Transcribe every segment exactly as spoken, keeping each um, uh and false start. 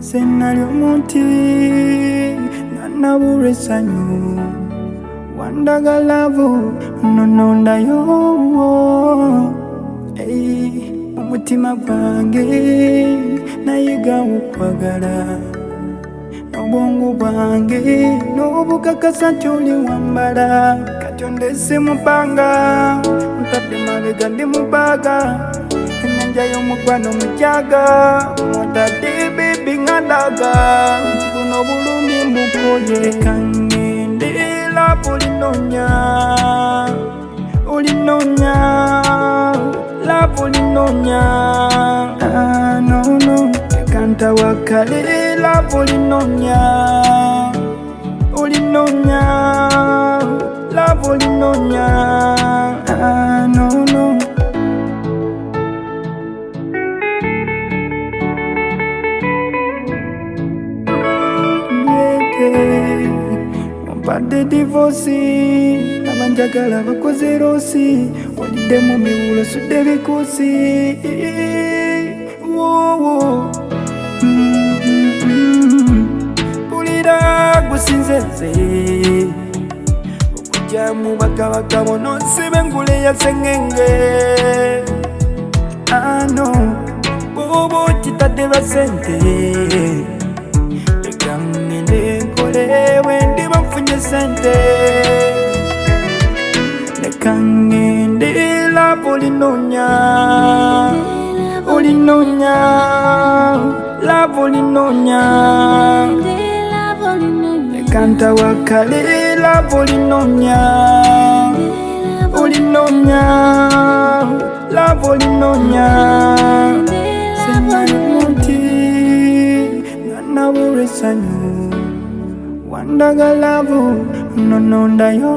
Senali omunti Nana buresanyu Wandaga love Nonondayo Hey Umutima gwange Nayiga ukwagala Obongo bwange Nobukakasa tuli wambala Katyondese mupanga Ntapte mabega ndi mubaga Nyanja y'omukwano mujaga Mwatati bibi ngadaga Buno bulumi mbukoye Kangende love ulinonya Ulinonya Love ulinonya Ah no no Kanta wakale love ulinonya Ulinonya Love ulinonya Ah no no Mpade divorce Abanjagala bakoze rosi Walide mu miwulo sudde bikosi Wowo Pulira gusinzeze Okujja mu bakabaka bono nsibe ngule ya sengenge Ano Bobo kitadde basente Lekangende nkolewe ndi bamfunye sente Lekangende love ulinonya Ulinonya Love ulinonya Lekanta wakale love ulinonya Ulinonya Love ulinonya Senali omunti Nana buresanyu Wandaga love Nonondayo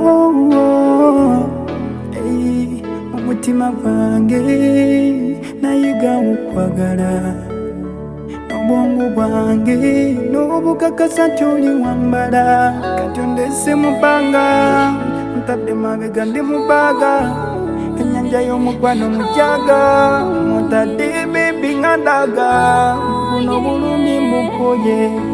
Hey Umutima gwange Nayiga ukwagala Obongo bwange Nobukakasa tuli wambala Katyondese mupanga Ntapte mabega ndi mubaga Enyanja y'omukwano mujaga Mwatati bibi ngadaga Buno bulumi mbukoye